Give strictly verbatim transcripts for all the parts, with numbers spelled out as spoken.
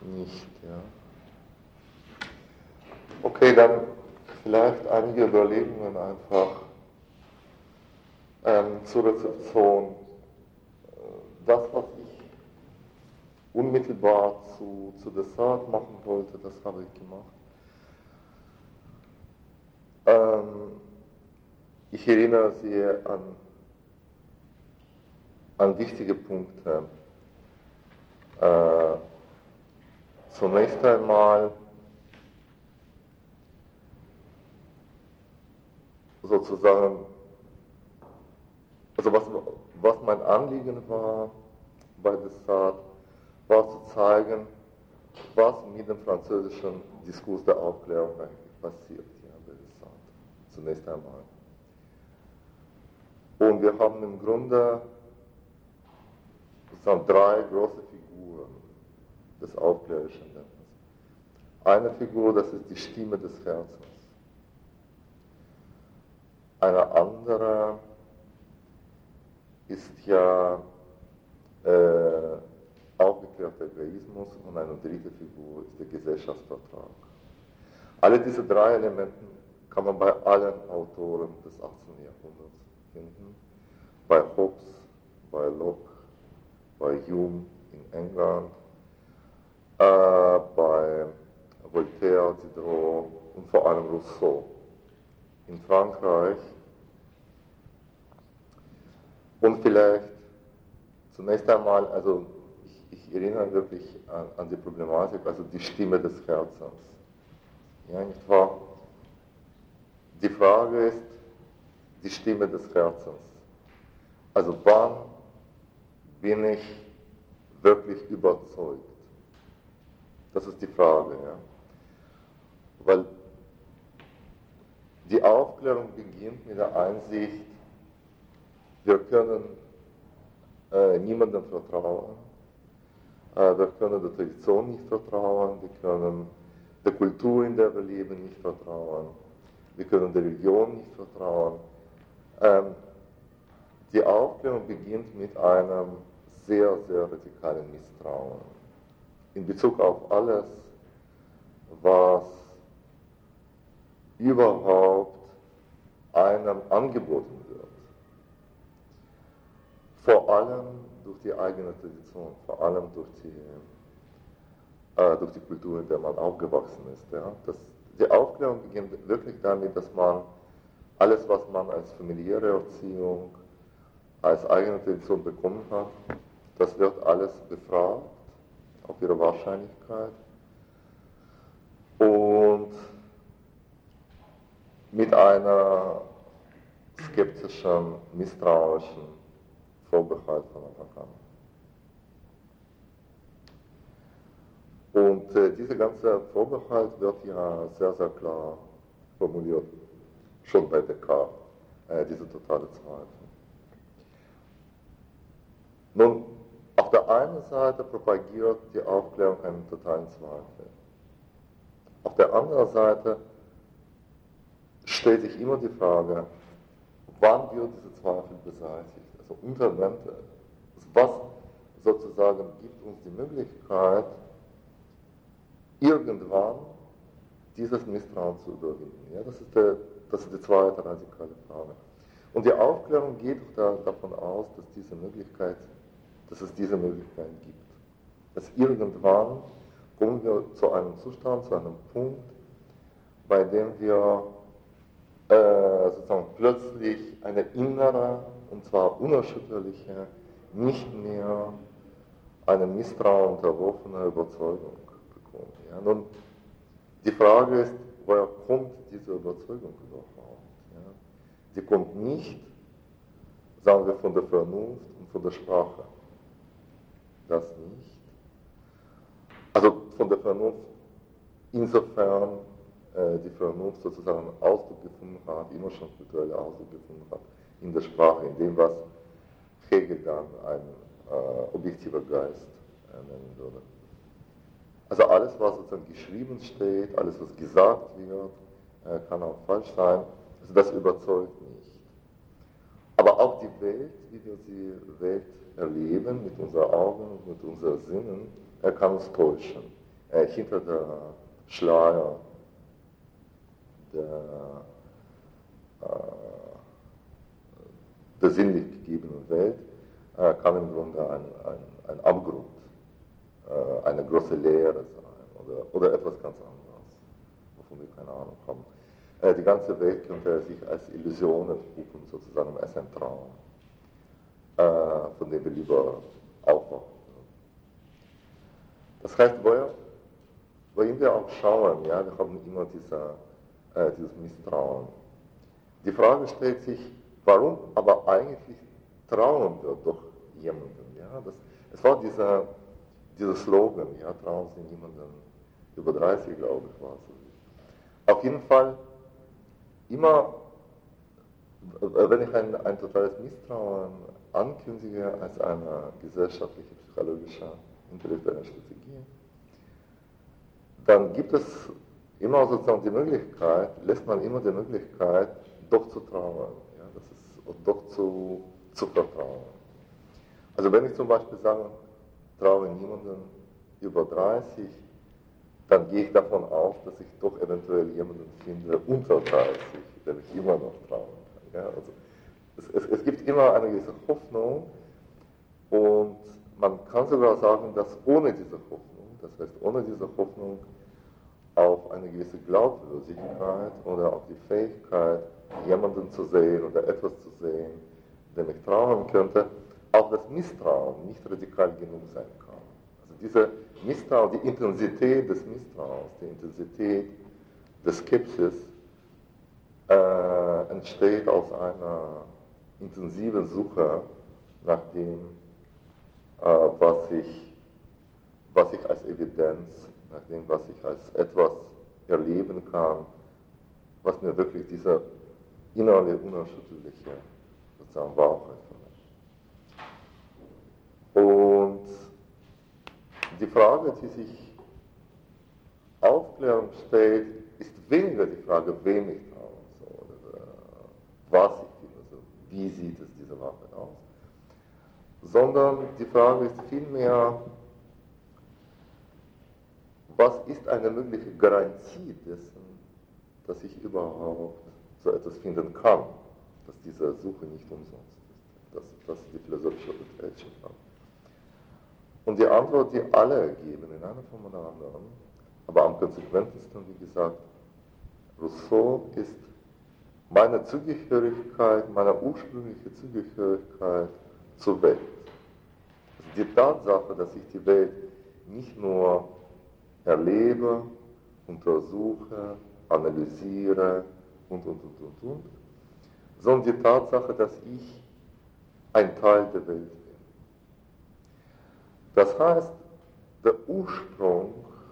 nicht. Ja. Okay, dann vielleicht einige Überlegungen einfach ähm, zur Rezeption. Das, was ich unmittelbar zu, zu Dessert machen wollte, das habe ich gemacht. Ähm, ich erinnere Sie an, an wichtige Punkte. Äh, zunächst einmal sozusagen, also was, was mein Anliegen war bei Dessert, war zu zeigen, was mit dem französischen Diskurs der Aufklärung eigentlich passiert hier bei Dessert. Zunächst einmal. Und wir haben im Grunde sozusagen drei große Figuren des aufklärerischen Denkens. Eine Figur, das ist die Stimme des Herzens. Eine andere ist ja äh, aufgeklärter Egoismus und eine dritte Figur ist der Gesellschaftsvertrag. Alle diese drei Elemente kann man bei allen Autoren des achtzehnten Jahrhunderts finden. Bei Hobbes, bei Locke, bei Hume in England, äh, bei Voltaire, Diderot und vor allem Rousseau in Frankreich. Und vielleicht zunächst einmal, also ich, ich erinnere wirklich an, an die Problematik, also die Stimme des Herzens. Ja, nicht wahr? Die Frage ist die Stimme des Herzens. Also wann bin ich wirklich überzeugt? Das ist die Frage, ja. Weil die Aufklärung beginnt mit der Einsicht, wir können äh, niemandem vertrauen, äh, wir können der Tradition nicht vertrauen, wir können der Kultur, in der wir leben, nicht vertrauen, wir können der Religion nicht vertrauen. Ähm, die Aufklärung beginnt mit einem sehr, sehr radikalen Misstrauen in Bezug auf alles, was überhaupt einem angeboten wird. Vor allem durch die eigene Tradition, vor allem durch die, äh, durch die Kultur, in der man aufgewachsen ist. Ja. Das, die Aufklärung beginnt wirklich damit, dass man alles, was man als familiäre Erziehung, als eigene Tradition bekommen hat, das wird alles befragt auf ihre Wahrscheinlichkeit und mit einer skeptischen, misstrauischen Vorbehalt von Anfang an. Und äh, dieser ganze Vorbehalt wird ja sehr, sehr klar formuliert, schon bei Descartes, äh, diese totale Zweifel. Nun, auf der einen Seite propagiert die Aufklärung einen totalen Zweifel. Auf der anderen Seite stellt sich immer die Frage, wann wird dieser Zweifel beseitigt? Also unter Mente, was sozusagen gibt uns die Möglichkeit, irgendwann dieses Misstrauen zu überwinden? Ja, das, ist der, das ist die zweite radikale Frage. Und die Aufklärung geht da, davon aus, dass, diese Möglichkeit, dass es diese Möglichkeit gibt. Dass irgendwann kommen wir zu einem Zustand, zu einem Punkt, bei dem wir äh, sozusagen plötzlich eine innere, und zwar unerschütterliche, nicht mehr einem Misstrauen unterworfene Überzeugung bekommen. Ja, nun, die Frage ist, woher kommt diese Überzeugung überhaupt? Ja? Sie kommt nicht, sagen wir, von der Vernunft und von der Sprache. Das nicht. Also von der Vernunft, insofern äh, die Vernunft sozusagen Ausdruck gefunden hat, immer schon kulturelle Ausdruck gefunden hat, in der Sprache, in dem, was Hegel dann ein äh, objektiver Geist äh, nennen würde. Also alles, was sozusagen geschrieben steht, alles, was gesagt wird, äh, kann auch falsch sein. Also das überzeugt nicht. Aber auch die Welt, wie wir die Welt erleben, mit unseren Augen und mit unseren Sinnen, er kann uns täuschen. äh, hinter der Schleier der, äh, der sinnlich gegebenen Welt äh, kann im Grunde ein, ein, ein Abgrund, äh, eine große Leere sein oder, oder etwas ganz anderes, wovon wir keine Ahnung haben. Äh, die ganze Welt könnte sich als Illusion entpuppen, sozusagen als ein Traum, äh, von dem wir lieber aufwachen. Das heißt, woher, wohin wir auch schauen, ja, wir haben immer diese, äh, dieses Misstrauen. Die Frage stellt sich, warum aber eigentlich trauen wir doch jemanden? Ja? Das, es war dieser, dieser Slogan, ja, trauen Sie niemanden über dreißig, glaube ich, war es. Auf jeden Fall, immer, wenn ich ein, ein totales Misstrauen ankündige als eine gesellschaftliche, psychologische, intellektuelle Strategie, dann gibt es immer sozusagen die Möglichkeit, lässt man immer die Möglichkeit, doch zu trauen, ja, das ist, doch zu, zu vertrauen. Also wenn ich zum Beispiel sage, traue niemanden über dreißig, dann gehe ich davon aus, dass ich doch eventuell jemanden finde unter dreißig, dem ich immer noch trauen kann. Ja, also es, es, es gibt immer eine gewisse Hoffnung und man kann sogar sagen, dass ohne diese Hoffnung, das heißt ohne diese Hoffnung auf eine gewisse Glaubwürdigkeit oder auf die Fähigkeit, jemanden zu sehen oder etwas zu sehen, dem ich trauen könnte, auch das Misstrauen nicht radikal genug sein kann. Also diese Misstrauen, die Intensität des Misstrauens, die Intensität des Skepsis äh, entsteht aus einer intensiven Suche nach dem, äh, was, ich, was ich als Evidenz, nach dem, was ich als etwas erleben kann, was mir wirklich diese innerliche, unerschütterliche sozusagen Wahrheit vermittelt. Und die Frage, die sich Aufklärung stellt, ist weniger die Frage, wem ich traue, so, oder was ich finde, also wie sieht es diese Wahrheit aus, sondern die Frage ist vielmehr, was ist eine mögliche Garantie dessen, dass ich überhaupt so etwas finden kann, dass diese Suche nicht umsonst ist, dass, dass die philosophische Betrachtung hat. Und die Antwort, die alle geben, in einer Form oder anderen, aber am konsequentesten, wie gesagt, Rousseau ist meine Zugehörigkeit, meine ursprüngliche Zugehörigkeit zur Welt. Also die Tatsache, dass ich die Welt nicht nur erlebe, untersuche, analysiere und, und, und, und, und, sondern die Tatsache, dass ich ein Teil der Welt bin. Das heißt, der Ursprung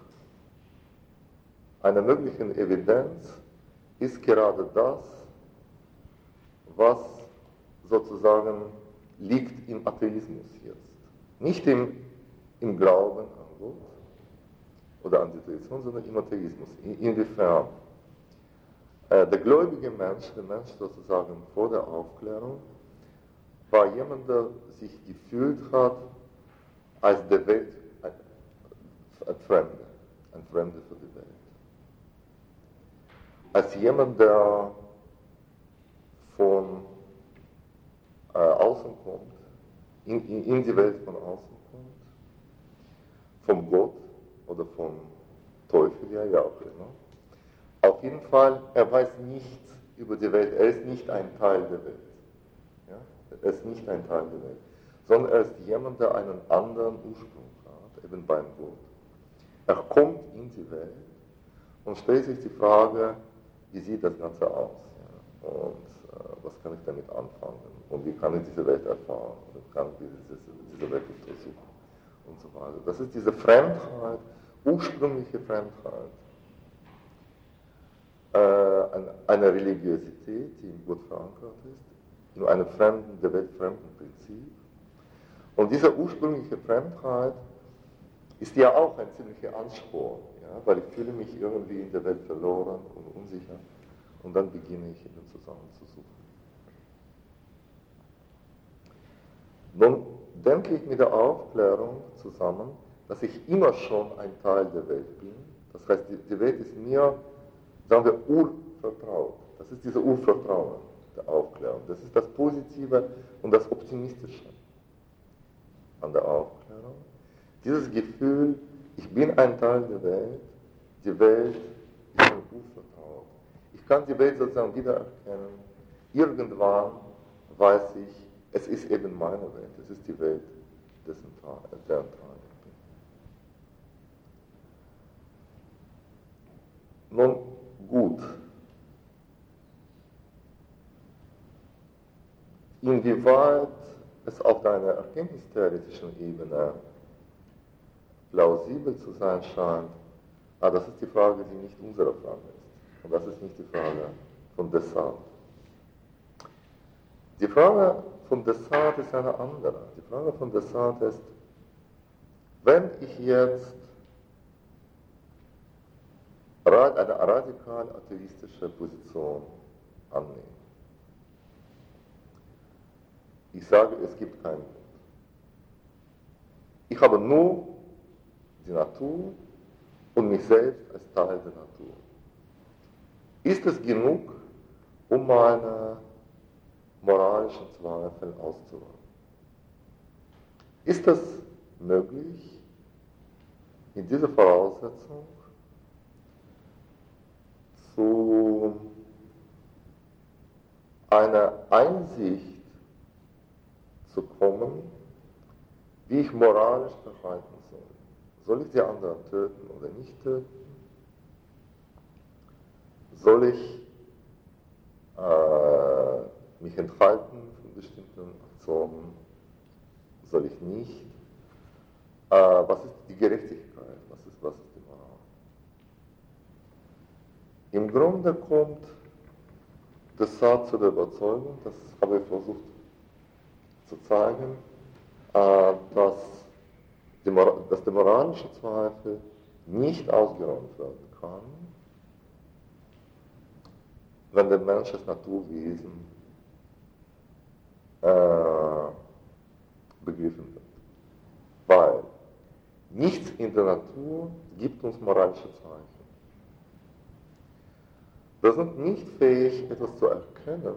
einer möglichen Evidenz ist gerade das, was sozusagen liegt im Atheismus jetzt. Nicht im, im Glauben an Gott oder an die Tradition, sondern im Atheismus. In, inwiefern? Äh, der gläubige Mensch, der Mensch sozusagen vor der Aufklärung, war jemand, der sich gefühlt hat als der Welt ein, ein Fremde, ein Fremde für die Welt. Als jemand, der von äh, außen kommt, in, in, in die Welt von außen kommt, vom Gott oder vom Teufel, ja, ja auch immer. Auf jeden Fall, er weiß nichts über die Welt, er ist nicht ein Teil der Welt. Ja? Er ist nicht ein Teil der Welt, sondern er ist jemand, der einen anderen Ursprung hat, eben beim Gott. Er kommt in die Welt und stellt sich die Frage, wie sieht das Ganze aus? Ja? Und äh, was kann ich damit anfangen? Und wie kann ich diese Welt erfahren? Und kann ich diese, diese Welt untersuchen? Und so weiter. Das ist diese Fremdheit, ursprüngliche Fremdheit, äh, eine Religiosität, die in Gott verankert ist, in einem fremden, der Welt fremden Prinzip. Und diese ursprüngliche Fremdheit ist ja auch ein ziemlicher Ansporn, ja, weil ich fühle mich irgendwie in der Welt verloren und unsicher und dann beginne ich eben zusammenzusuchen. Nun denke ich mit der Aufklärung zusammen, dass ich immer schon ein Teil der Welt bin. Das heißt, die, die Welt ist mir, sagen wir, urvertraut. Das ist dieses Urvertrauen der Aufklärung. Das ist das Positive und das Optimistische an der Aufklärung. Dieses Gefühl, ich bin ein Teil der Welt, die Welt ist mir urvertraut. Ich kann die Welt sozusagen wiedererkennen. Irgendwann weiß ich, es ist eben meine Welt, es ist die Welt, dessen Teil, deren Teil ich bin. Nun gut, inwieweit es auf einer erkenntnistheoretischen Ebene plausibel zu sein scheint, ah, das ist die Frage, die nicht unsere Frage ist. Und das ist nicht die Frage von Descartes. Die Frage von Descartes ist eine andere. Die Frage von Descartes ist, wenn ich jetzt eine radikal atheistische Position annehme, ich sage, es gibt keinen Gott. Ich habe nur die Natur und mich selbst als Teil der Natur. Ist es genug, um meine moralischen Zweifel auszuräumen? Ist es möglich, in dieser Voraussetzung zu einer Einsicht zu kommen, wie ich moralisch verhalten soll? Soll ich die anderen töten oder nicht töten? Soll ich äh, mich enthalten von bestimmten Aktionen? Soll ich nicht? Äh, was ist die Gerechtigkeit? Was ist, was ist die Moral? Im Grunde kommt Descartes zu der Überzeugung, das habe ich versucht zu zeigen, äh, dass, die, dass der moralische Zweifel nicht ausgeräumt werden kann, wenn der Mensch als Naturwesen äh, begriffen wird. Weil nichts in der Natur gibt uns moralische Zeichen. Wir sind nicht fähig, etwas zu erkennen,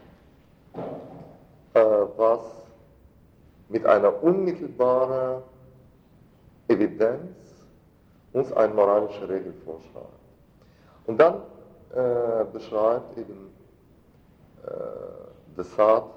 äh, was mit einer unmittelbaren Evidenz uns eine moralische Regel vorschreibt. Und dann äh, beschreibt eben äh, Descartes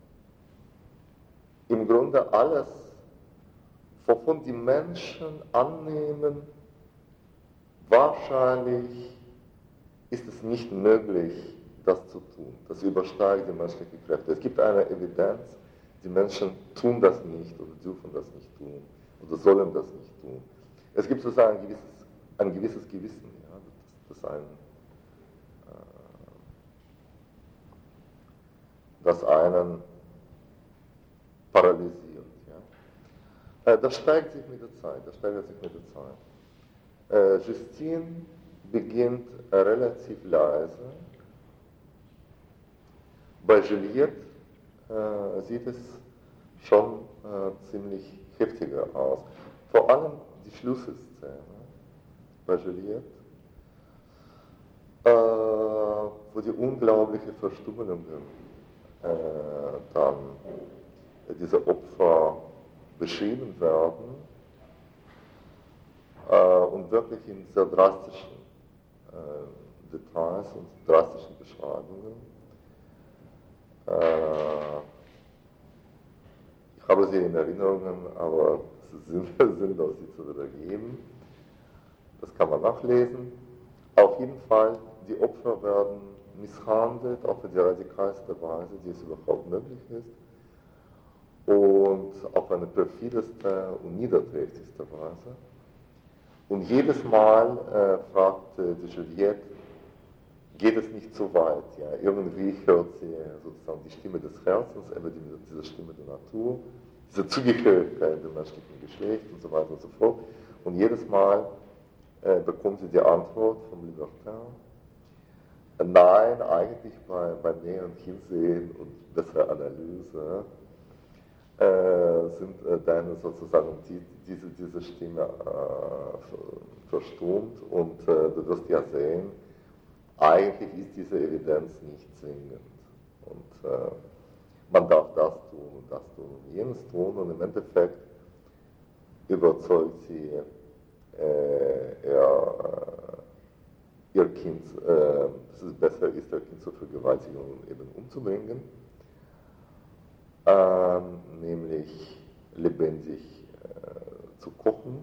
im Grunde alles, wovon die Menschen annehmen, wahrscheinlich ist es nicht möglich, das zu tun. Das übersteigt die menschlichen Kräfte. Es gibt eine Evidenz, die Menschen tun das nicht oder dürfen das nicht tun oder sollen das nicht tun. Es gibt sozusagen ein gewisses, ein gewisses Gewissen, ja, das, das, ein, äh, das einen paralysiert. Ja. Äh, das steigt sich mit der Zeit. Das steigert sich mit der Zeit. Äh, Justine beginnt äh, relativ leise. Bei Juliette äh, sieht es schon äh, ziemlich heftiger aus. Vor allem die Schlussszene bei Juliette, äh, wo die unglaubliche Verstümmelungen äh, dann äh, dieser Opfer beschrieben werden äh, und wirklich in sehr drastischen äh, Details und drastischen Beschreibungen. Ich habe sie in Erinnerungen, aber es ist sinnlos, sie zu wiedergeben. Das kann man nachlesen. Auf jeden Fall, die Opfer werden misshandelt auf die radikalste Weise, die es überhaupt möglich ist, und auf eine perfideste und niederträchtigste Weise. Und jedes Mal äh, fragt äh, die Juliette, geht es nicht so weit. Ja? Irgendwie hört sie sozusagen die Stimme des Herzens, eben diese Stimme der Natur, diese Zugehörigkeit dem menschlichen Geschlecht und so weiter und so fort. Und jedes Mal äh, bekommt sie die Antwort vom Libertin, nein, eigentlich bei, beim näheren Hinsehen und besserer Analyse äh, sind äh, deine sozusagen die, diese, diese Stimme äh, verstummt und äh, du wirst ja sehen, eigentlich ist diese Evidenz nicht zwingend. Und äh, man darf das tun und das tun und jenes tun und im Endeffekt überzeugt sie äh, er, äh, ihr Kind, äh, dass es besser ist, ihr Kind zur Vergewaltigung eben umzubringen, äh, nämlich lebendig äh, zu kochen.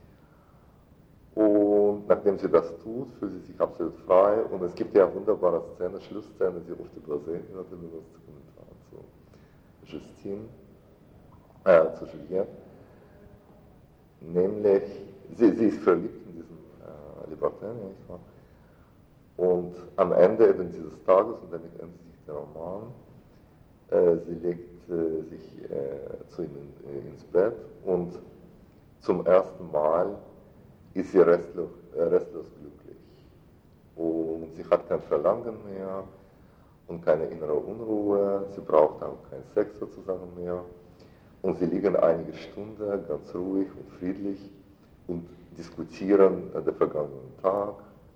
Und nachdem sie das tut, fühlt sie sich absolut frei. Und es gibt ja eine wunderbare Szene, Schlussszene, die oft übersehen wird, wenn wir das Kommentar zu Justine, äh, zu Juliette. Nämlich, sie, sie ist verliebt in diesen äh, Libertären, nicht wahr? Und am Ende eben dieses Tages, und damit endet sich der Roman, äh, sie legt äh, sich äh, zu ihm in, äh, ins Bett und zum ersten Mal ist sie restlos, äh, restlos glücklich. Und sie hat kein Verlangen mehr und keine innere Unruhe, sie braucht auch keinen Sex sozusagen mehr. Und sie liegen einige Stunden ganz ruhig und friedlich und diskutieren den vergangenen Tag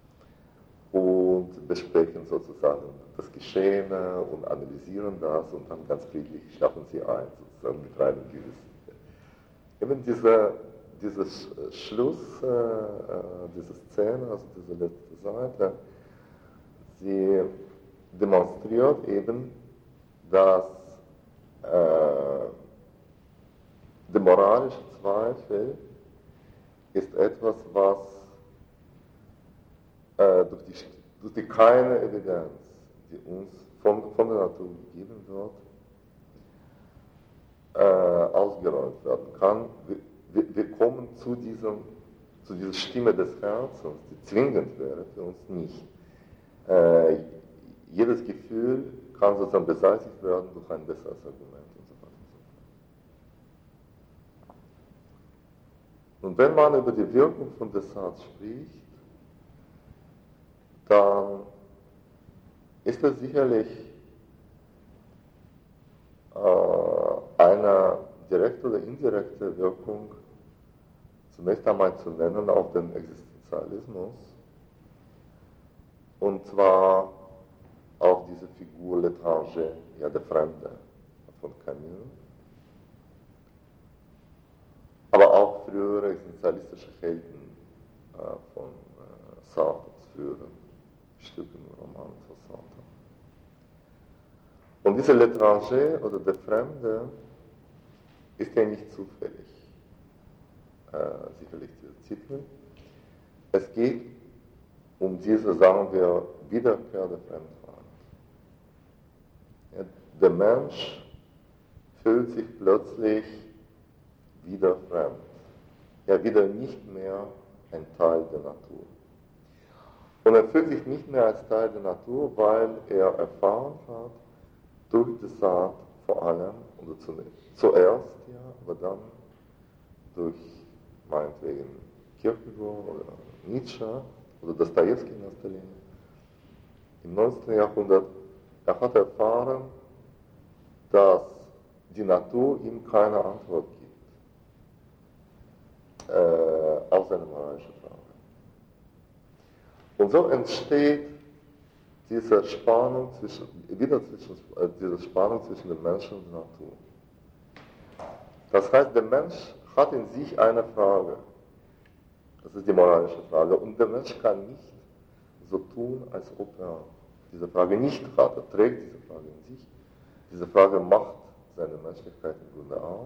und besprechen sozusagen das Geschehene und analysieren das und dann ganz friedlich schlafen sie ein, sozusagen betreiben dieses, eben diese, dieses Schluss, äh, diese Szene, also diese letzte Seite, sie demonstriert eben, dass äh, der moralische Zweifel ist etwas, was äh, durch, die, durch die keine Evidenz, die uns von, von der Natur gegeben wird, äh, ausgeräumt werden kann. Wir, wir, wir kommen zu, diesem, zu dieser Stimme des Herzens, die zwingend wäre für uns nicht. Äh, jedes Gefühl kann sozusagen beseitigt werden durch ein besseres Argument und so weiter. Und wenn man über die Wirkung von Descartes spricht, dann ist das sicherlich äh, eine direkte oder indirekte Wirkung, zunächst einmal zu nennen, auf den Existenzialismus, und zwar auf diese Figur L'Étranger, ja der Fremde von Camus, aber auch frühere existenzialistische Helden äh, von äh, Sartres, früheren Stücken, Romanen von Sartre. Und dieser L'Étranger oder der Fremde ist ja nicht zufällig, äh, sicherlich dieser Titel. Es geht um diese, sagen wir, Wiederkehr der Fremdheit. Ja, der Mensch fühlt sich plötzlich wieder fremd. Er wieder nicht mehr ein Teil der Natur. Und er fühlt sich nicht mehr als Teil der Natur, weil er erfahren hat, durch Descartes vor allem, oder zuerst, ja, aber dann durch meinetwegen Kierkegaard oder Nietzsche oder Dostojewski in erster Linie, im neunzehnten Jahrhundert, er hat erfahren, dass die Natur ihm keine Antwort gibt äh, auf seine moralische Frage. Und so entsteht diese Spannung zwischen, wieder zwischen, äh, diese Spannung zwischen dem Menschen und der Natur. Das heißt, der Mensch hat in sich eine Frage. Das ist die moralische Frage. Und der Mensch kann nicht so tun, als ob er diese Frage nicht hat. Er trägt diese Frage in sich. Diese Frage macht seine Menschlichkeit im Grunde aus.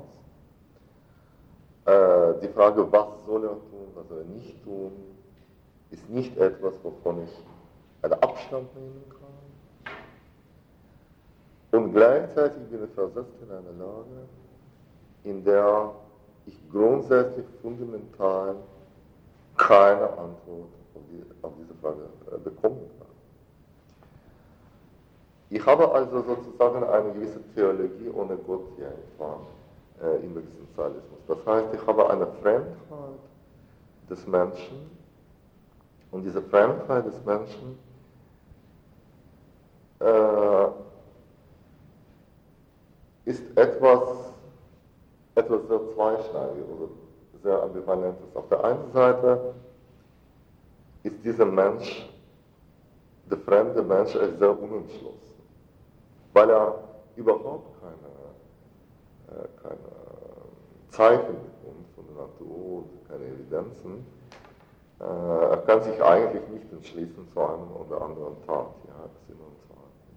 Äh, die Frage, was soll er tun, was soll er nicht tun, ist nicht etwas, wovon ich einen Abstand nehmen kann. Und gleichzeitig bin ich versetzt in eine Lage, in der ich grundsätzlich fundamental keine Antwort auf, die, auf diese Frage äh, bekommen kann. Ich habe also sozusagen eine gewisse Theologie ohne Gott hier erfahren äh, im Existenzialismus. Das heißt, ich habe eine Fremdheit des Menschen, und diese Fremdheit des Menschen äh, ist etwas, etwas sehr Zweischneidiges oder sehr Ambivalentes. Auf der einen Seite ist dieser Mensch, der fremde Mensch, sehr unentschlossen, weil er überhaupt keine, äh, keine Zeichen bekommt von der Natur und keine Evidenzen. Äh, er kann sich eigentlich nicht entschließen zu einem oder anderen Tat. Ja, das sind nur Zweifel.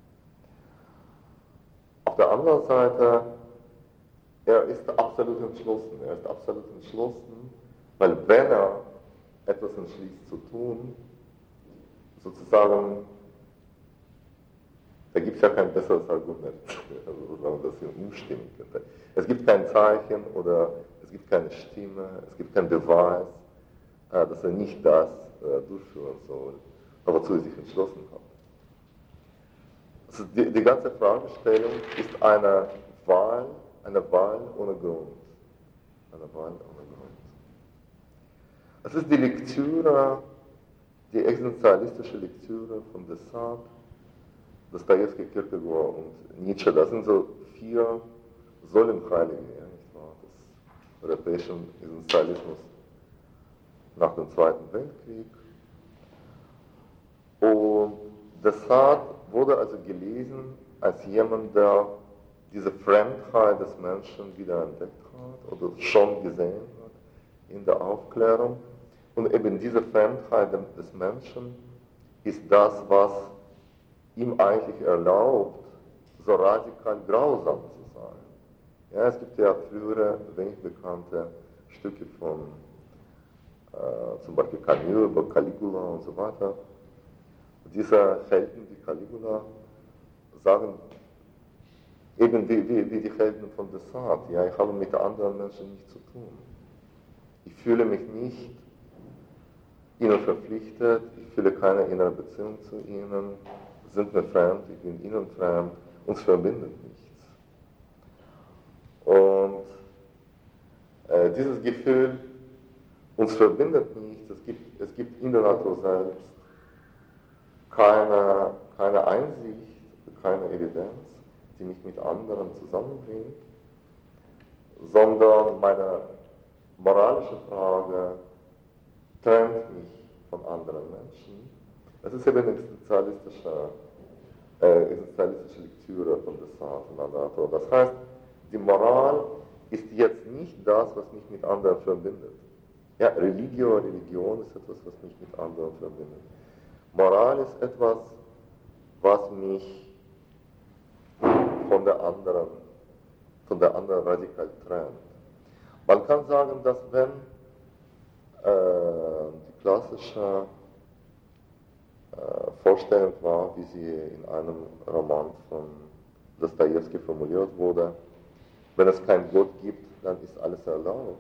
Auf der anderen Seite, er ist absolut entschlossen. Er ist absolut entschlossen, weil wenn er etwas entschließt zu tun, sozusagen, da gibt es ja kein besseres Argument, also, das ihn umstimmen könnte. Es gibt kein Zeichen oder es gibt keine Stimme, es gibt keinen Beweis, äh, dass er nicht das äh, durchführen soll, wozu er sich entschlossen hat. Also die, die ganze Fragestellung ist eine Wahl, eine Wahl ohne Grund. Eine Wahl ohne Grund. Es ist die Lektüre, die existenzialistische Lektüre von Descartes, Dostojewski, Kierkegaard und Nietzsche. Das sind so vier Säulenheilige, ja, nicht wahr, des europäischen Existenzialismus nach dem Zweiten Weltkrieg. Und Descartes wurde also gelesen als jemand, der diese Fremdheit des Menschen wieder entdeckt hat oder schon gesehen hat in der Aufklärung. Und eben diese Fremdheit des Menschen ist das, was ihm eigentlich erlaubt, so radikal grausam zu sein. Ja, es gibt ja frühere, wenig bekannte Stücke von äh, zum Beispiel Camus über Caligula und so weiter. Diese Helden wie Caligula sagen eben wie, wie, wie die Helden von Descartes, ja, ich habe mit anderen Menschen nichts zu tun. Ich fühle mich nicht ihnen verpflichtet, ich fühle keine innere Beziehung zu ihnen, sind mir fremd, ich bin ihnen fremd, uns verbindet nichts. Und äh, dieses Gefühl, uns verbindet nichts, es gibt, es gibt in der Natur selbst keine, keine Einsicht, keine Evidenz, die mich mit anderen zusammenbringt, sondern meine moralische Frage trennt mich von anderen Menschen. Das ist eben eine existenzialistische, äh, existenzialistische Lektüre von Descartes und Anato. Das heißt, die Moral ist jetzt nicht das, was mich mit anderen verbindet. Ja, Religio, Religion ist etwas, was mich mit anderen verbindet. Moral ist etwas, was mich von der anderen, von der anderen radikal trennt. Man kann sagen, dass wenn äh, die klassische äh, Vorstellung war, wie sie in einem Roman von Dostojewski formuliert wurde, wenn es keinen Gott gibt, dann ist alles erlaubt.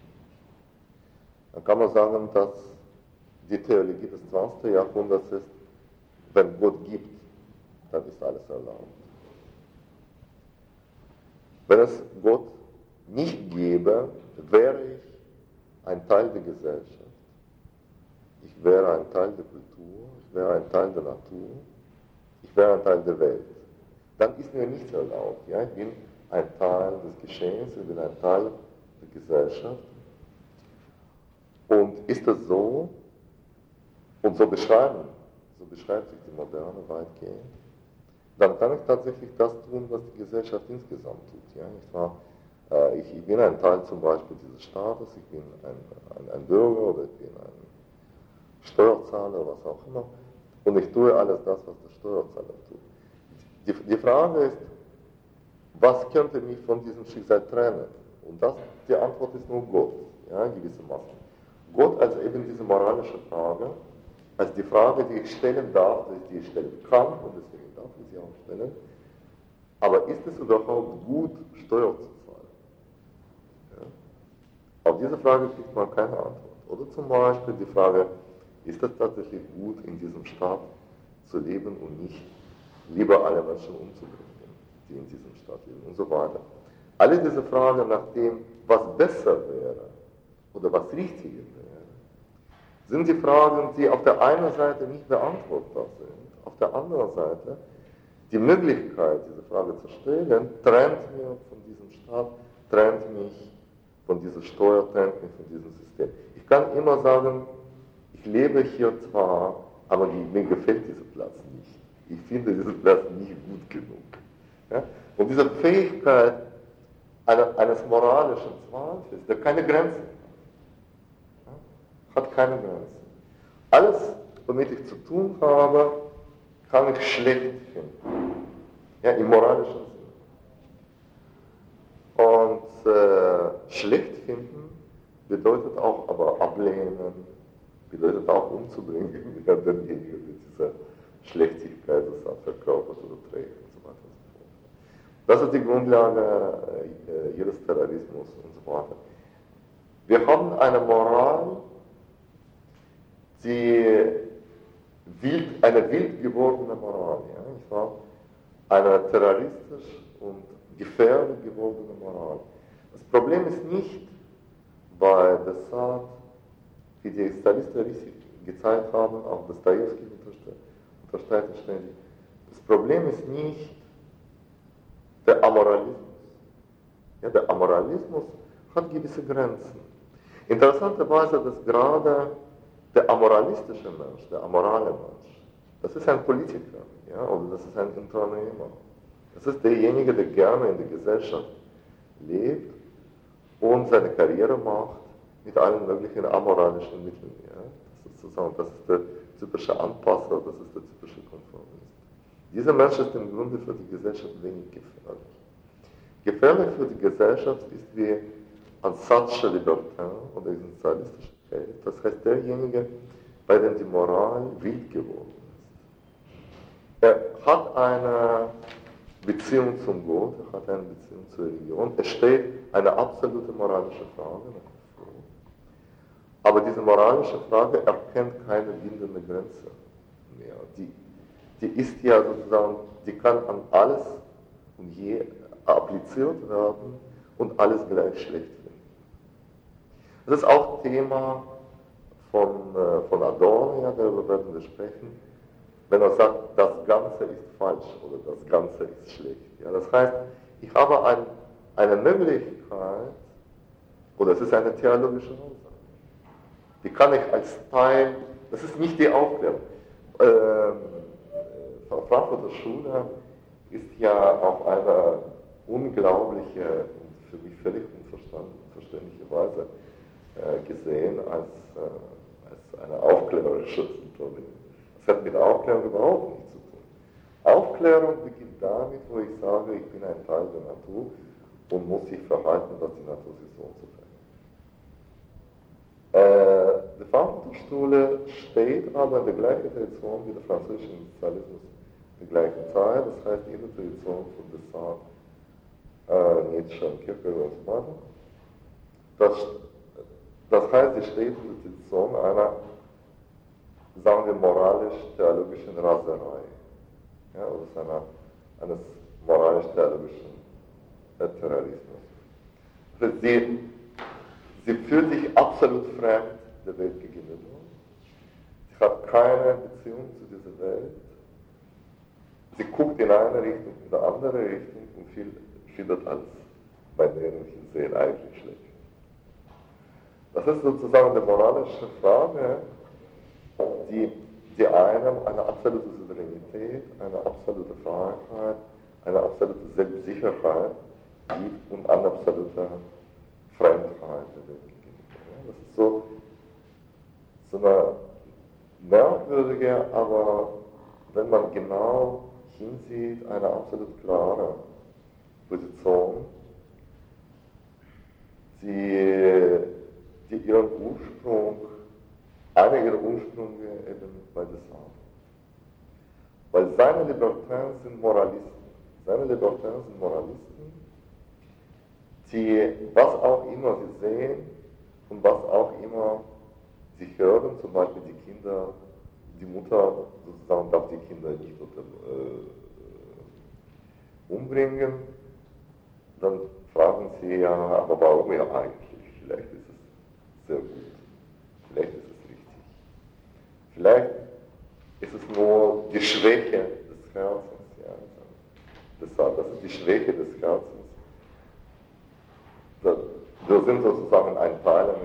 Dann kann man sagen, dass die Theologie des zwanzigsten Jahrhunderts ist, wenn Gott gibt, dann ist alles erlaubt. Wenn es Gott nicht gäbe, wäre ich ein Teil der Gesellschaft. Ich wäre ein Teil der Kultur, ich wäre ein Teil der Natur, ich wäre ein Teil der Welt. Dann ist mir nichts erlaubt. Ja? Ich bin ein Teil des Geschehens, ich bin ein Teil der Gesellschaft. Und ist das so, und so beschreiben, so beschreibt sich die Moderne weitgehend, dann kann ich tatsächlich das tun, was die Gesellschaft insgesamt tut. Ja? Ich, war, äh, ich, ich bin ein Teil zum Beispiel dieses Staates, ich bin ein, ein, ein Bürger oder ich bin ein Steuerzahler, was auch immer, und ich tue alles das, was der Steuerzahler tut. Die, die Frage ist, was könnte mich von diesem Schicksal trennen? Und das, die Antwort ist nur Gott, ja, gewissermaßen. Gott als eben diese moralische Frage, als die Frage, die ich stellen darf, die ich stellen kann, und deswegen darf ich sie auch stellen, aber ist es überhaupt gut, Steuer zu zahlen? Ja? Auf diese Frage kriegt man keine Antwort. Oder zum Beispiel die Frage, ist es tatsächlich gut, in diesem Staat zu leben und nicht lieber alle Menschen umzubringen, die in diesem Staat leben und so weiter. Alle diese Fragen nach dem, was besser wäre oder was richtiger wäre, sind die Fragen, die auf der einen Seite nicht beantwortbar sind, auf der anderen Seite die Möglichkeit, diese Frage zu stellen, trennt mir von diesem Staat trennt mich von dieser Steuer, trennt mich von diesem System. Ich kann immer sagen, ich lebe hier zwar, aber mir gefällt dieser Platz nicht. Ich finde diesen Platz nicht gut genug. Ja? Und diese Fähigkeit eines moralischen Zweifels, der keine Grenzen hat, ja? Hat keine Grenzen. Alles, womit ich zu tun habe, kann ich schlecht finden. Ja, im moralischen Sinne. Und äh, schlecht finden bedeutet auch aber ablehnen, bedeutet auch umzubringen, ja, denjenigen mit dieser Schlechtigkeit, das hat verkörpert oder trägt und so weiter und so fort. Das ist die Grundlage äh, jedes Terrorismus und so weiter. Wir haben eine Moral, die wild, eine wild gewordene Moral, ja, nicht wahr? Eine terroristisch und gefährlich gewordene Moral. Das Problem ist nicht bei Desart, wie die Existenzialisten richtig gezeigt haben, auch Dostojewski unterstellt ständig. Das Problem ist nicht der Amoralismus. Ja, der Amoralismus hat gewisse Grenzen. Interessanterweise, dass gerade der amoralistische Mensch, der amorale Mensch, das ist ein Politiker, ja, oder das ist ein Unternehmer. Das ist derjenige, der gerne in der Gesellschaft lebt und seine Karriere macht mit allen möglichen amoralischen Mitteln. Ja. Das ist sozusagen, das ist der typische Anpasser, das ist der typische Konformist. Dieser Mensch ist im Grunde für die Gesellschaft wenig gefährlich. Gefährlich für die Gesellschaft ist wie ein Satzsche Libertin oder existenzialistische Welt. Das heißt, derjenige, bei dem die Moral wild geworden ist. Er hat eine Beziehung zum Gott, er hat eine Beziehung zur Religion. Es steht eine absolute moralische Frage vor. Aber diese moralische Frage erkennt keine bindende Grenze mehr. Die, die ist ja sozusagen, die kann an alles und je appliziert werden und alles gleich schlecht finden. Das ist auch Thema von, von Adorno, ja, darüber werden wir sprechen, wenn er sagt, das Ganze ist falsch oder das Ganze ist schlecht. Ja, das heißt, ich habe ein, eine Möglichkeit, oder es ist eine theologische Aussage, die kann ich als Teil, das ist nicht die Aufklärung. Ähm, Frankfurter Schule ist ja auf eine unglaubliche und für mich völlig unverständliche Weise äh, gesehen als, äh, als eine aufklärerische Unternehmen. Das hat mit Aufklärung überhaupt nichts zu tun. Aufklärung beginnt damit, wo ich sage, ich bin ein Teil der Natur und muss sich verhalten, dass die Natur sich so und so verhält. Äh, die Frankfurter Schule steht aber in der gleichen Tradition wie der französische Sozialismus in der gleichen Zeit, das heißt in der Tradition von Desart, äh, Nietzsche, Kierkegaard und so weiter. Das, das heißt, sie steht in der Tradition einer, sagen wir, moralisch-theologischen Raserei, ja, oder einer, eines moralisch-theologischen äh, Terrorismus. Also sie, sie fühlt sich absolut fremd der Welt gegenüber. Sie hat keine Beziehung zu dieser Welt. Sie guckt in eine Richtung, in eine andere Richtung und viel, findet alles bei denen ich sehe eigentlich schlecht. Das ist sozusagen die moralische Frage, die, die einem eine absolute Souveränität, eine absolute Freiheit, eine absolute Selbstsicherheit gibt und eine absolute Fremdheit der Welt gegenüber. Das ist so, so eine merkwürdige, aber wenn man genau hinsieht, eine absolut klare Position, die, die ihren Ursprung, eine ihrer Ursprünge eben bei Desart. Weil seine Libertären sind Moralisten. Seine Libertären sind Moralisten, die was auch immer sie sehen und was auch immer sie hören, zum Beispiel die Kinder, die Mutter sozusagen darf die Kinder nicht unter, äh, umbringen, dann fragen sie ja, aber warum ja eigentlich? Vielleicht ist es sehr gut, vielleicht ist es richtig. Vielleicht ist es nur die Schwäche des Herzens. Ja. Das, das ist die Schwäche des Herzens.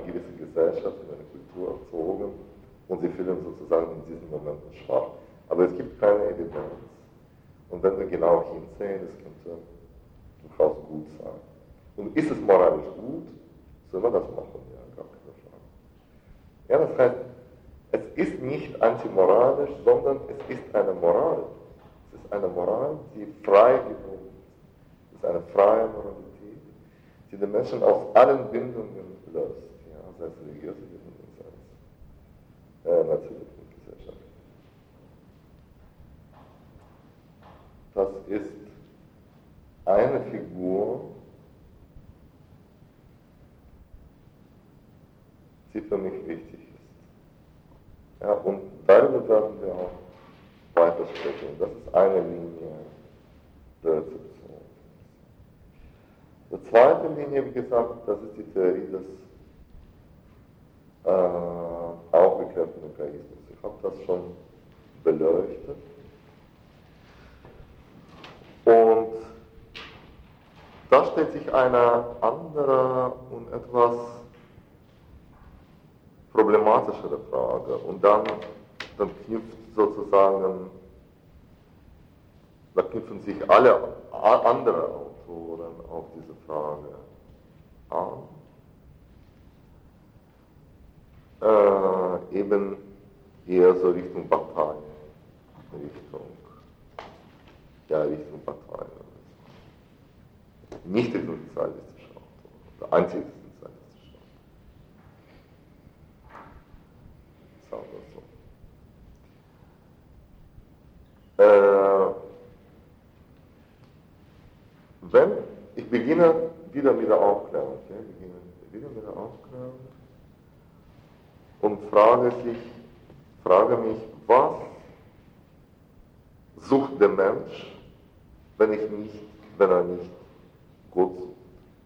eine gewisse Gesellschaft, in eine Kultur erzogen und sie fühlen sozusagen in diesen Momenten schwach. Aber es gibt keine Evidenz. Und wenn wir genau hinsehen, es könnte durchaus gut sein. Und ist es moralisch gut, sollen wir das machen? Ja, gar keine Frage. Ja, das heißt, es ist nicht antimoralisch, sondern es ist eine Moral. Es ist eine Moral, die frei geworden ist. Es ist eine freie Moralität, die den Menschen aus allen Bindungen löst. Ja, sei es religiöse Bindungen, sei es äh, natürlich Gesellschaft. Das ist eine Figur, die für mich wichtig ist. Ja, und darüber werden wir auch weiter sprechen. Das ist eine Linie der Rezeption. Die zweite Linie, wie gesagt, das ist die Theorie des äh, aufgeklärten Egoismus. Ich habe das schon beleuchtet. Und da stellt sich eine andere und etwas problematischere Frage. Und dann, dann knüpft sozusagen, da knüpfen sich alle anderen Autoren auf diese Frage an. Äh, eben eher so Richtung Partei, Richtung, ja, Richtung Partei. Nicht Richtung sozialistische Autoren, der einzige sozialistische Autor. Sagen wir so. Äh, wenn, ich beginne wieder mit der Aufklärung, okay? Ich beginne wieder mit der Aufklärung und frage, sich, frage mich, was sucht der Mensch, wenn, ich nicht, wenn er nicht Gott sucht?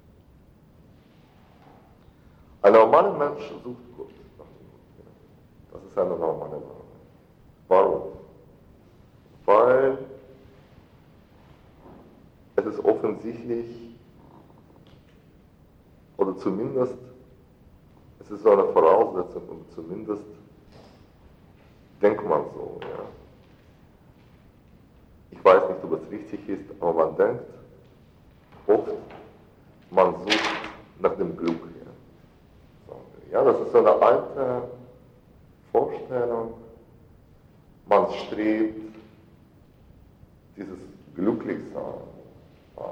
Ein normaler Mensch sucht Gott. Das ist eine normale Frage. Warum? Weil es ist offensichtlich, oder zumindest, es ist so eine Voraussetzung, und zumindest denkt man so, ja. Ich weiß nicht, ob es richtig ist, aber man denkt oft, man sucht nach dem Glück. Ja, ja, das ist so eine alte Vorstellung, man strebt dieses Glücklichsein an.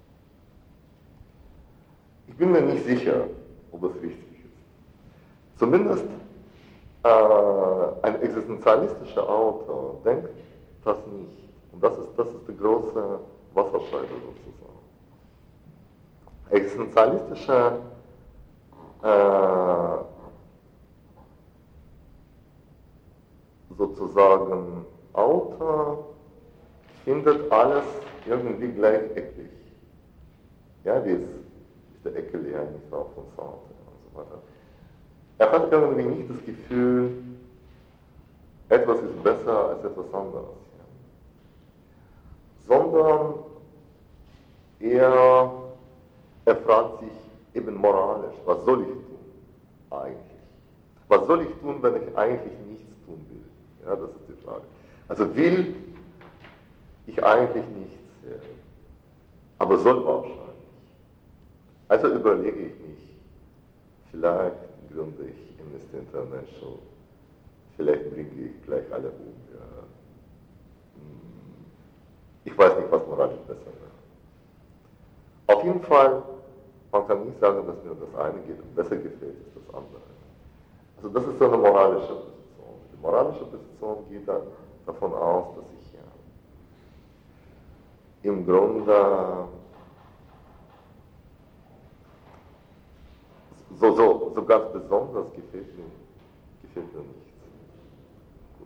Ich bin mir nicht sicher, ob es richtig ist. Zumindest äh, ein existenzialistischer Autor denkt das nicht. Und das ist, das ist die große Wasserscheide sozusagen. Existenzialistischer äh, sozusagen Autor findet alles irgendwie gleicheckig. Ja, wie es ist der Ecke-Lehrer nicht auch von Sartre und so weiter. Er hat irgendwie nicht das Gefühl, etwas ist besser als etwas anderes. Ja. Sondern er, er fragt sich eben moralisch, was soll ich tun eigentlich? Was soll ich tun, wenn ich eigentlich nichts tun will? Ja, das ist die Frage. Also will ich eigentlich nichts, ja, aber soll wahrscheinlich. Also überlege ich mich, vielleicht gründe ich Amnesty International, vielleicht bringe ich gleich alle um. Ja. Ich weiß nicht, was moralisch besser wäre. Auf jeden Fall, man kann nicht sagen, dass mir das eine besser gefällt als das andere. Also das ist so eine moralische Position. Die moralische Position geht dann davon aus, dass ich ja im Grunde so, so, so ganz besonders gefällt mir, gefällt mir nichts. Gut.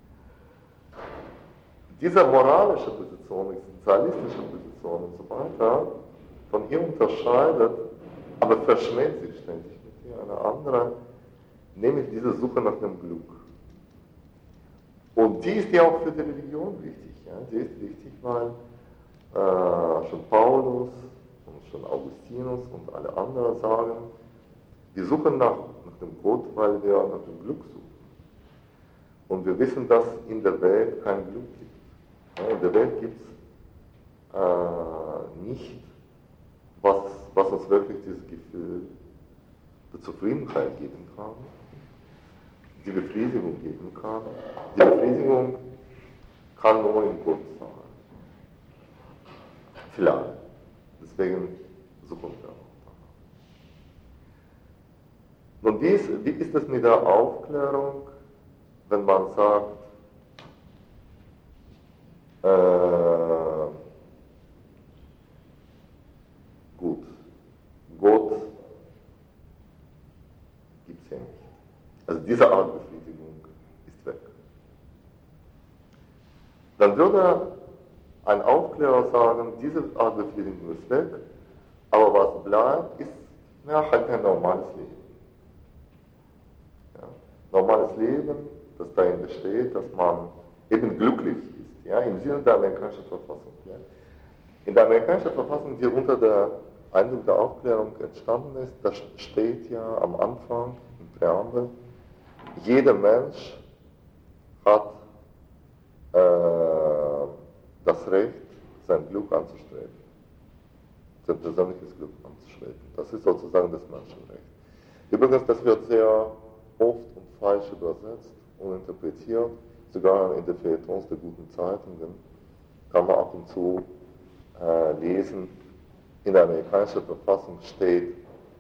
Diese moralische Position, existenzialistische Position und so weiter, von ihr unterscheidet, aber verschmäht sich ständig mit ihr eine andere, nämlich diese Suche nach dem Glück. Und die ist ja auch für die Religion wichtig. Ja? Die ist wichtig, weil äh, schon Paulus und schon Augustinus und alle anderen sagen, Wir suchen nach, nach dem Gott, weil wir nach dem Glück suchen. Und wir wissen, dass in der Welt kein Glück gibt. Ja, in der Welt gibt es äh, nicht, was, was uns wirklich dieses Gefühl der Zufriedenheit geben kann, die Befriedigung geben kann. Die Befriedigung kann nur in Gott sein. Vielleicht. Deswegen suchen wir auch. Nun, wie ist, wie ist es mit der Aufklärung, wenn man sagt, äh, gut, Gott gibt es ja nicht. Also diese Art Befriedigung ist weg. Dann würde ein Aufklärer sagen, diese Art Befriedigung ist weg, aber was bleibt, ist ja, halt ein normales Leben. Ja, normales Leben, das darin besteht, dass man eben glücklich ist, ja, im Sinne der amerikanischen Verfassung. Ja. In der amerikanischen Verfassung, die unter der Eindruck der Aufklärung entstanden ist, da steht ja am Anfang, im Präambel, jeder Mensch hat äh, das Recht, sein Glück anzustreben, sein persönliches Glück anzustreben. Das ist sozusagen das Menschenrecht. Übrigens, das wird sehr oft und falsch übersetzt und interpretiert, sogar in den Feuilletons der guten Zeitungen kann man ab und zu äh, lesen, in der amerikanischen Verfassung steht,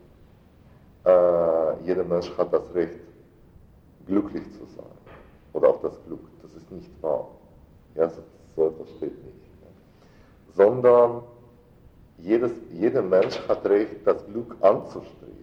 äh, jeder Mensch hat das Recht, glücklich zu sein. Oder auch das Glück. Das ist nicht wahr. Ja, so etwas steht nicht. Ja. Sondern jedes, jeder Mensch hat Recht, das Glück anzustreben.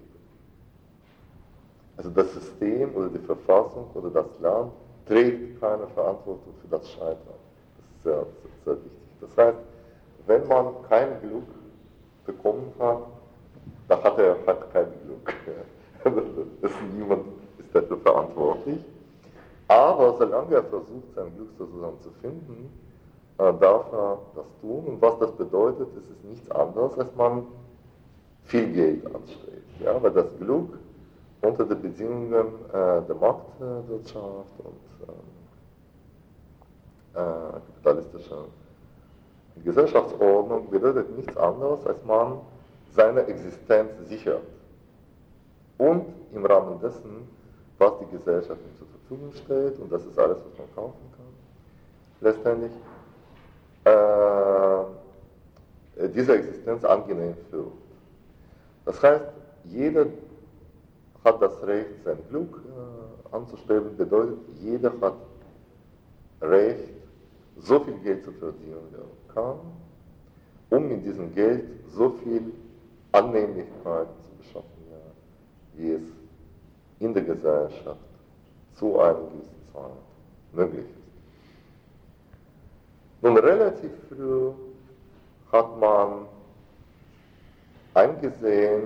Also das System oder die Verfassung oder das Land trägt keine Verantwortung für das Scheitern. Das ist sehr, sehr, sehr wichtig. Das heißt, wenn man kein Glück bekommen hat, dann hat er halt kein Glück. Das ist niemand ist dafür verantwortlich. Aber solange er versucht, sein Glück sozusagen zu finden, äh, darf er das tun. Und was das bedeutet, ist es nichts anderes, als man viel Geld anstrebt. Ja? Weil das Glück unter den Bedingungen äh, der Marktwirtschaft und äh, äh, kapitalistischer Gesellschaftsordnung bedeutet nichts anderes, als man seine Existenz sichert. Und im Rahmen dessen, was die Gesellschaft ihm zur Verfügung stellt, und das ist alles, was man kaufen kann, letztendlich, äh, diese Existenz angenehm führt. Das heißt, jeder hat das Recht, sein Glück äh, anzustreben, bedeutet, jeder hat Recht, so viel Geld zu verdienen, wie er kann, um mit diesem Geld so viel Annehmlichkeit zu beschaffen, ja, wie es in der Gesellschaft zu einer gewissen Zeit möglich ist. Nun, relativ früh hat man eingesehen,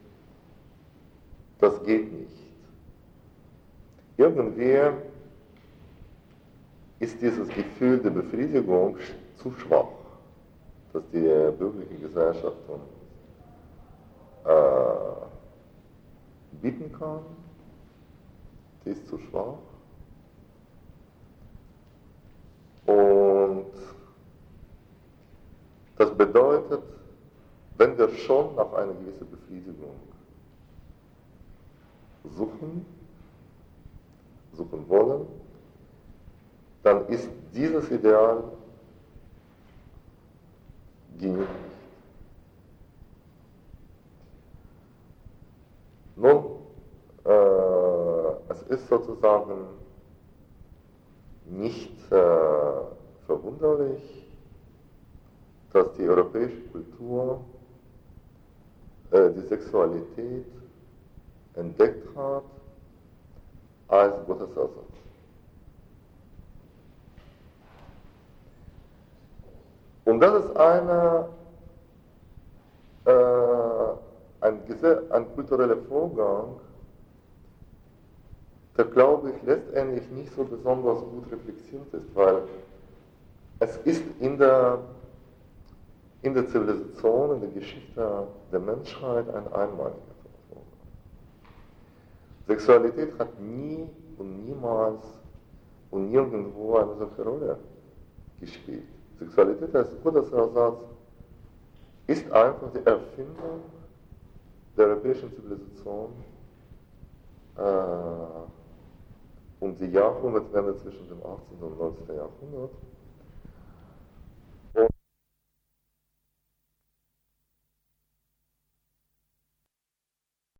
das geht nicht. Irgendwie ist dieses Gefühl der Befriedigung zu schwach, dass die bürgerliche Gesellschaft uns äh, bieten kann. Die ist zu schwach. Und das bedeutet, wenn wir schon nach einer gewissen Befriedigung suchen, suchen wollen, dann ist dieses Ideal genügend. Nun, äh, es ist sozusagen nicht äh, verwunderlich, dass die europäische Kultur äh, die Sexualität entdeckt hat als Gottesersatz. Und das ist eine, äh, ein, ein kultureller Vorgang, der, glaube ich, letztendlich nicht so besonders gut reflektiert ist, weil es ist in der, in der Zivilisation, in der Geschichte der Menschheit ein einmaliger Vorgang. Sexualität hat nie und niemals und nirgendwo eine solche Rolle gespielt. Sexualität als guter Ersatz ist einfach die Erfindung der europäischen Zivilisation äh, um die Jahrhundertwende zwischen dem achtzehnten und neunzehnten Jahrhundert.